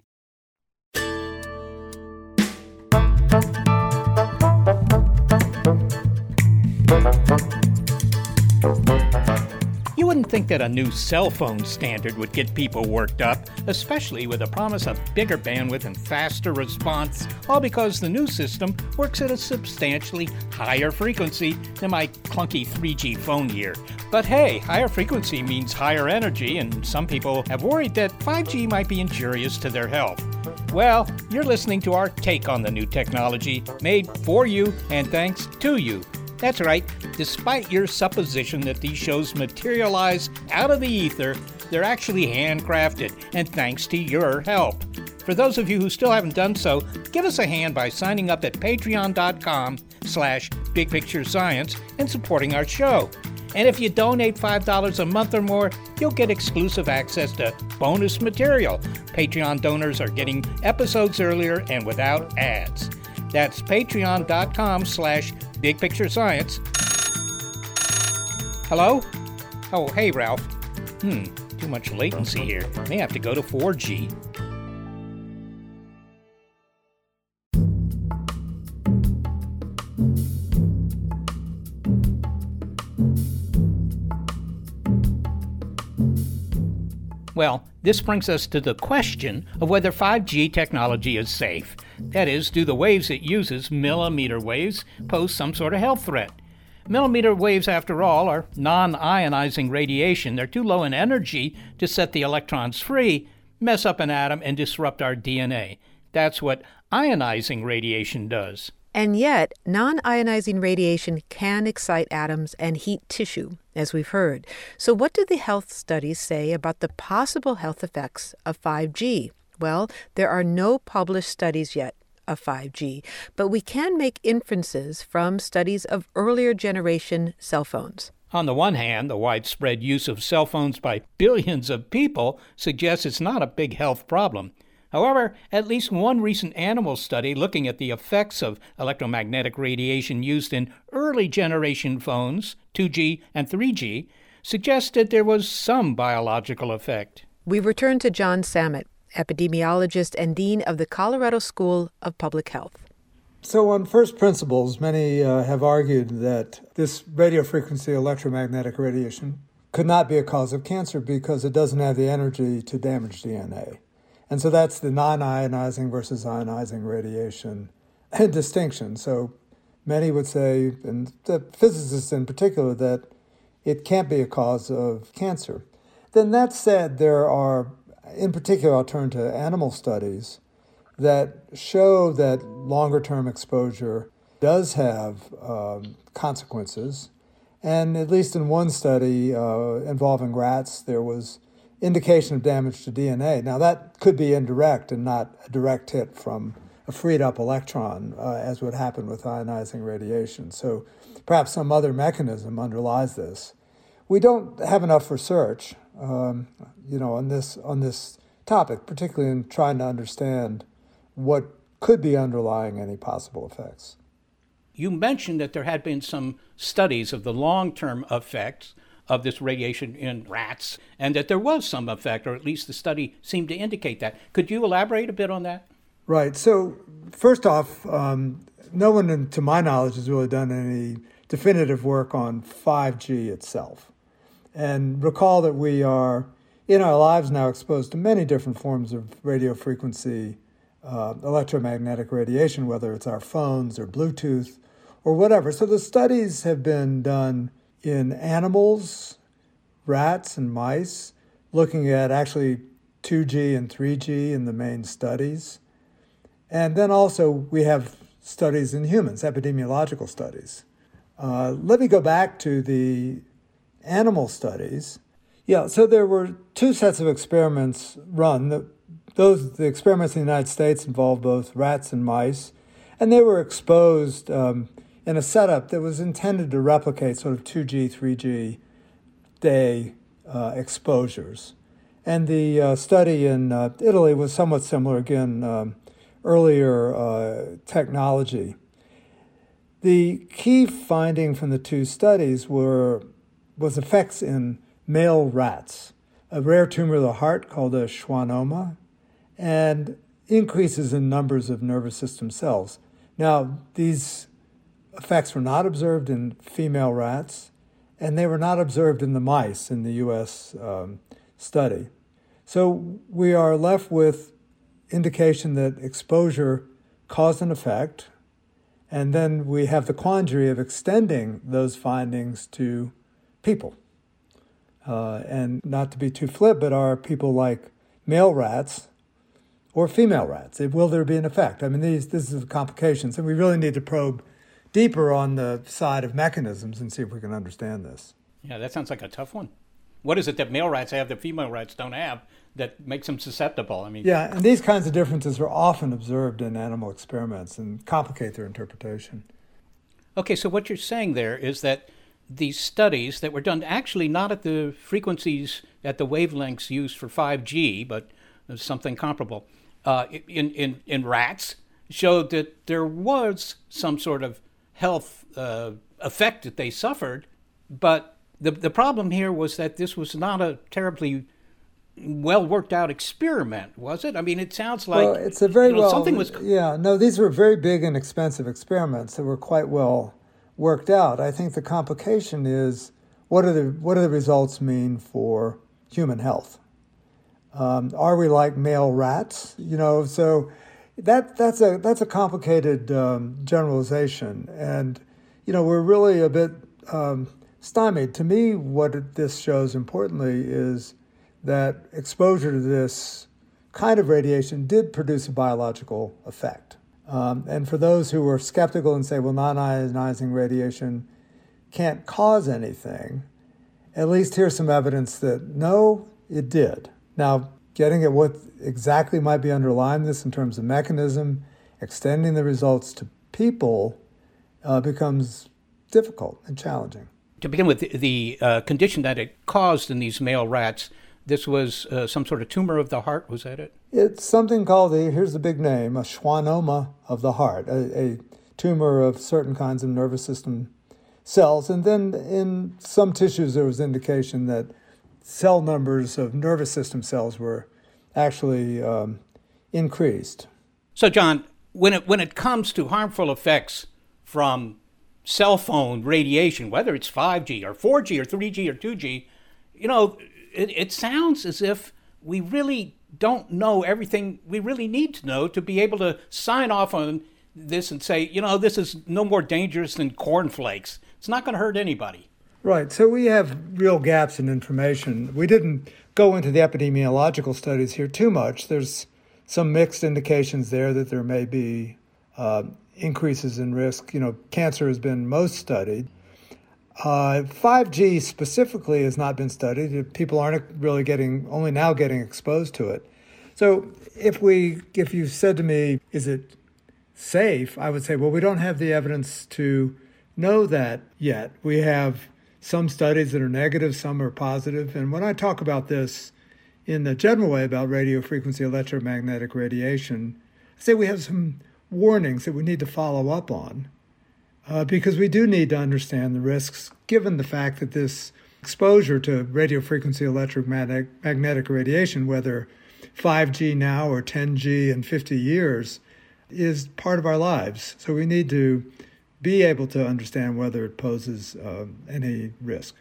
You wouldn't think that a new cell phone standard would get people worked up, especially with the promise of bigger bandwidth and faster response, all because the new system works at a substantially higher frequency than my clunky three G phone here. But hey, higher frequency means higher energy, and some people have worried that five G might be injurious to their health. Well, you're listening to our take on the new technology, made for you and thanks to you. That's right, despite your supposition that these shows materialize out of the ether, they're actually handcrafted, and thanks to your help. For those of you who still haven't done so, give us a hand by signing up at patreon.com slash bigpicturescience and supporting our show. And if you donate five dollars a month or more, you'll get exclusive access to bonus material. Patreon donors are getting episodes earlier and without ads. That's patreon.com slash bigpicturescience. Hello? Oh, hey, Ralph. Hmm, too much latency here. May have to go to four G. Well, this brings us to the question of whether five G technology is safe. That is, do the waves it uses, millimeter waves, pose some sort of health threat? Millimeter waves, after all, are non-ionizing radiation. They're too low in energy to set the electrons free, mess up an atom, and disrupt our D N A. That's what ionizing radiation does. And yet, non-ionizing radiation can excite atoms and heat tissue, as we've heard. So what do the health studies say about the possible health effects of five G? Well, there are no published studies yet of five G, but we can make inferences from studies of earlier generation cell phones. On the one hand, the widespread use of cell phones by billions of people suggests it's not a big health problem. However, at least one recent animal study looking at the effects of electromagnetic radiation used in early generation phones, two G and three G, suggested there was some biological effect. We return to John Samet, epidemiologist and dean of the Colorado School of Public Health. So on first principles, many uh, have argued that this radio frequency electromagnetic radiation could not be a cause of cancer because it doesn't have the energy to damage D N A. And so that's the non-ionizing versus ionizing radiation distinction. So many would say, and the physicists in particular, that it can't be a cause of cancer. Then that said, there are, in particular, I'll turn to animal studies that show that longer-term exposure does have um, consequences. And at least in one study uh, involving rats, there was indication of damage to D N A. Now, that could be indirect and not a direct hit from a freed up electron, uh, as would happen with ionizing radiation. So perhaps some other mechanism underlies this. We don't have enough research, um, you know, on this on this topic, particularly in trying to understand what could be underlying any possible effects. You mentioned that there had been some studies of the long-term effects of this radiation in rats, and that there was some effect, or at least the study seemed to indicate that. Could you elaborate a bit on that? Right. So first off, um, no one, to my knowledge, has really done any definitive work on five G itself. And recall that we are, in our lives now, exposed to many different forms of radio frequency, uh, electromagnetic radiation, whether it's our phones or Bluetooth or whatever. So the studies have been done in animals, rats and mice, looking at actually two G and three G in the main studies. And then also we have studies in humans, epidemiological studies. Uh, let me go back to the animal studies. Yeah, so there were two sets of experiments run. The, those the experiments in the United States involved both rats and mice, and they were exposed um, in a setup that was intended to replicate sort of two G, three G day uh, exposures. And the uh, study in uh, Italy was somewhat similar, again, um, earlier uh, technology. The key finding from the two studies were was effects in male rats, a rare tumor of the heart called a schwannoma, and increases in numbers of nervous system cells. Now, these effects were not observed in female rats, and they were not observed in the mice in the U S um, study. So we are left with indication that exposure caused an effect, and then we have the quandary of extending those findings to people. Uh, and not to be too flip, but are people like male rats or female rats? Will there be an effect? I mean, these this is complications, and we really need to probe deeper on the side of mechanisms and see if we can understand this. Yeah, that sounds like a tough one. What is it that male rats have that female rats don't have that makes them susceptible? I mean, yeah, and these kinds of differences are often observed in animal experiments and complicate their interpretation. Okay, so what you're saying there is that these studies that were done actually not at the frequencies, at the wavelengths used for five G, but something comparable, uh, in, in, in rats, showed that there was some sort of health uh, effect that they suffered, but the the problem here was that this was not a terribly well worked out experiment, was it? I mean, it sounds like well, it's a very you know, well something was. Yeah, no, these were very big and expensive experiments that were quite well worked out. I think the complication is what are the what do the results mean for human health? Um, are we like male rats? You know, so. That that's a that's a complicated um, generalization, and you know we're really a bit um, stymied. To me, what it, this shows importantly is that exposure to this kind of radiation did produce a biological effect. Um, and for those who are skeptical and say, well, non-ionizing radiation can't cause anything, at least here's some evidence that no, it did. Now, getting at what exactly might be underlying this in terms of mechanism, extending the results to people uh, becomes difficult and challenging. To begin with, the, the uh, condition that it caused in these male rats, this was uh, some sort of tumor of the heart, was that it? It's something called, a, here's the big name, a schwannoma of the heart, a, a tumor of certain kinds of nervous system cells. And then in some tissues there was indication that cell numbers of nervous system cells were actually um, increased. So, John, when it when it comes to harmful effects from cell phone radiation, whether it's five G or four G or three G or two G, you know, it, it sounds as if we really don't know everything we really need to know to be able to sign off on this and say, you know, this is no more dangerous than cornflakes. It's not going to hurt anybody. Right. So we have real gaps in information. We didn't go into the epidemiological studies here too much. There's some mixed indications there that there may be uh, increases in risk. You know, cancer has been most studied. Uh, five G specifically has not been studied. People aren't really getting, only now getting exposed to it. So if we, if you said to me, is it safe, I would say, well, we don't have the evidence to know that yet. We have some studies that are negative, some are positive. And when I talk about this in the general way about radio frequency electromagnetic radiation, I say we have some warnings that we need to follow up on uh, because we do need to understand the risks, given the fact that this exposure to radio frequency electromagnetic magnetic radiation, whether five G now or ten G in fifty years, is part of our lives. So we need to be able to understand whether it poses uh, any risk.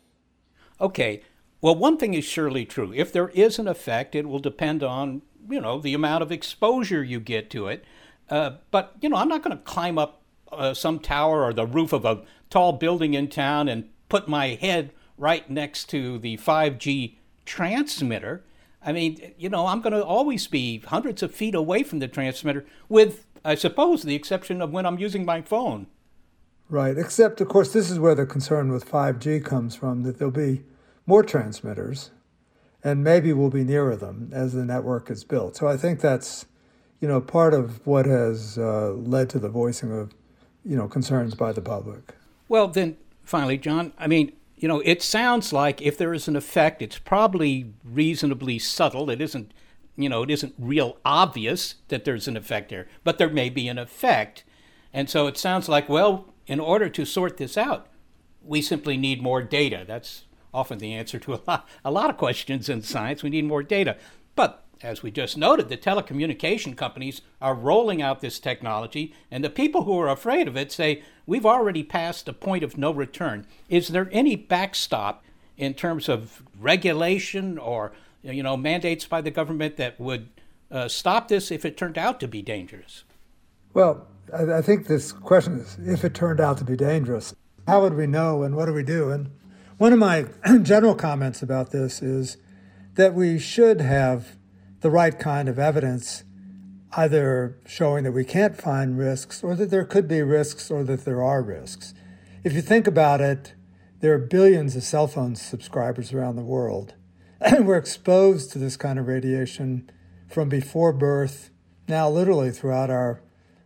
Okay. Well, one thing is surely true. If there is an effect, it will depend on, you know, the amount of exposure you get to it. Uh, but, you know, I'm not going to climb up uh, some tower or the roof of a tall building in town and put my head right next to the five G transmitter. I mean, you know, I'm going to always be hundreds of feet away from the transmitter with, I suppose, the exception of when I'm using my phone. Right. Except, of course, this is where the concern with five G comes from, that there'll be more transmitters and maybe we'll be nearer them as the network is built. So I think that's, you know, part of what has uh, led to the voicing of, you know, concerns by the public. Well, then, finally, John, I mean, you know, it sounds like if there is an effect, it's probably reasonably subtle. It isn't, you know, it isn't real obvious that there's an effect there, but there may be an effect. And so it sounds like, well, in order to sort this out, we simply need more data. That's often the answer to a lot, a lot of questions in science. We need more data. But as we just noted, the telecommunication companies are rolling out this technology, and the people who are afraid of it say, we've already passed a point of no return. Is there any backstop in terms of regulation or, you know, mandates by the government that would uh, stop this if it turned out to be dangerous? Well, I, I think this question is, if it turned out to be dangerous, how would we know and what do we do? And one of my general comments about this is that we should have the right kind of evidence, either showing that we can't find risks or that there could be risks or that there are risks. If you think about it, there are billions of cell phone subscribers around the world, and we're exposed to this kind of radiation from before birth, now literally throughout our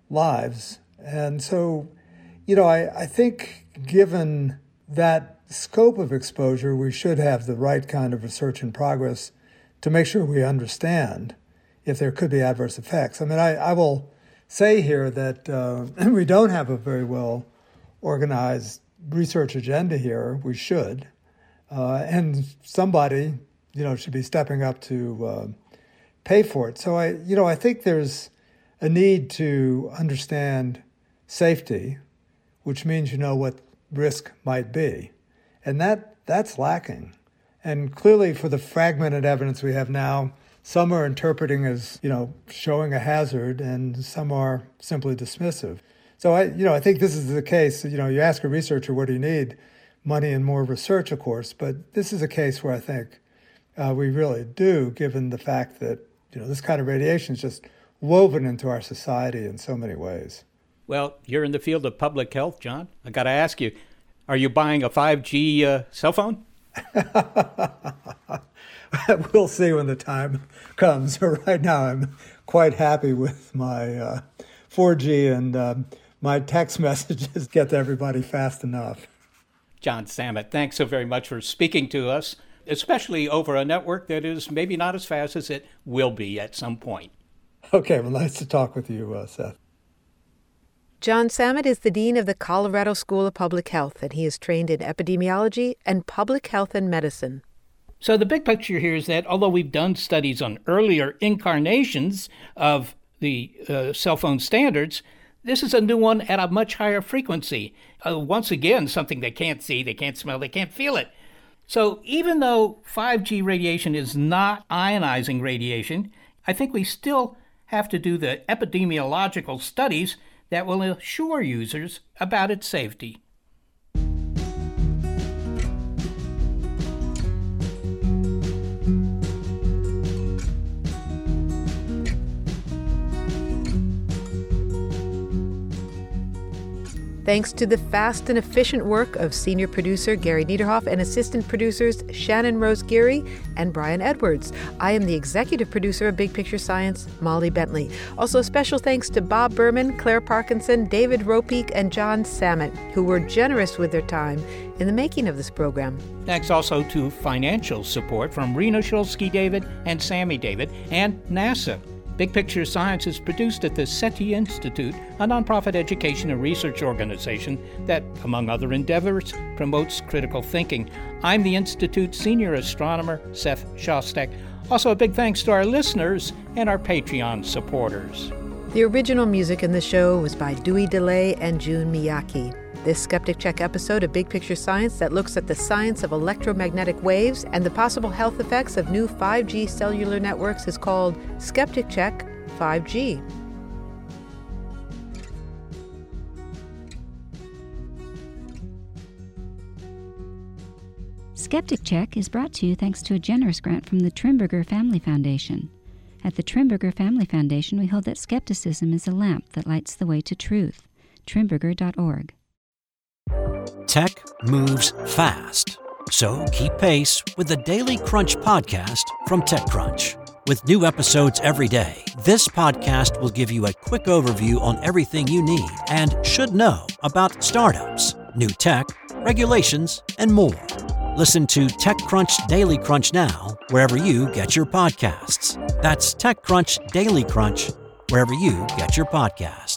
lives. And so, you know, I, I think given that scope of exposure, we should have the right kind of research in progress to make sure we understand if there could be adverse effects. I mean, I, I will say here that uh, we don't have a very well organized research agenda here. We should. Uh, and somebody, you know, should be stepping up to uh, pay for it. So, I, you know, I think there's a need to understand safety, which means you know what risk might be. And that that's lacking. And clearly for the fragmented evidence we have now, some are interpreting as, you know, showing a hazard and some are simply dismissive. So I, you know, I think this is the case. You know, you ask a researcher, what do you need? Money and more research, of course. But this is a case where I think uh, we really do, given the fact that, you know, this kind of radiation is just woven into our society in so many ways. Well, you're in the field of public health, John. I got to ask you, are you buying a five G uh, cell phone? We'll see when the time comes. Right now, I'm quite happy with my uh, four G, and um, my text messages get to everybody fast enough. John Samet, thanks so very much for speaking to us, especially over a network that is maybe not as fast as it will be at some point. Okay, well, nice to talk with you, uh, Seth. John Samet is the Dean of the Colorado School of Public Health, and he is trained in epidemiology and public health and medicine. So the big picture here is that although we've done studies on earlier incarnations of the uh, cell phone standards, this is a new one at a much higher frequency. Uh, once again, something they can't see, they can't smell, they can't feel it. So even though five G radiation is not ionizing radiation, I think we still have to do the epidemiological studies that will assure users about its safety. Thanks to the fast and efficient work of senior producer Gary Niederhoff and assistant producers Shannon Rose Geary and Brian Edwards. I am the executive producer of Big Picture Science, Molly Bentley. Also, special thanks to Bob Berman, Claire Parkinson, David Ropeek, and John Samet, who were generous with their time in the making of this program. Thanks also to financial support from Rena Shulsky David and Sammy David and NASA. Big Picture Science is produced at the SETI Institute, a nonprofit education and research organization that, among other endeavors, promotes critical thinking. I'm the Institute's senior astronomer, Seth Shostak. Also, a big thanks to our listeners and our Patreon supporters. The original music in the show was by Dewey DeLay and Jun Miyake. This Skeptic Check episode of Big Picture Science that looks at the science of electromagnetic waves and the possible health effects of new five G cellular networks is called Skeptic Check five G. Skeptic Check is brought to you thanks to a generous grant from the Trimberger Family Foundation. At the Trimberger Family Foundation, we hold that skepticism is a lamp that lights the way to truth. Trimberger dot org. Tech moves fast, so keep pace with the Daily Crunch podcast from TechCrunch. With new episodes every day, this podcast will give you a quick overview on everything you need and should know about startups, new tech, regulations, and more. Listen to TechCrunch Daily Crunch now, wherever you get your podcasts. That's TechCrunch Daily Crunch, wherever you get your podcasts.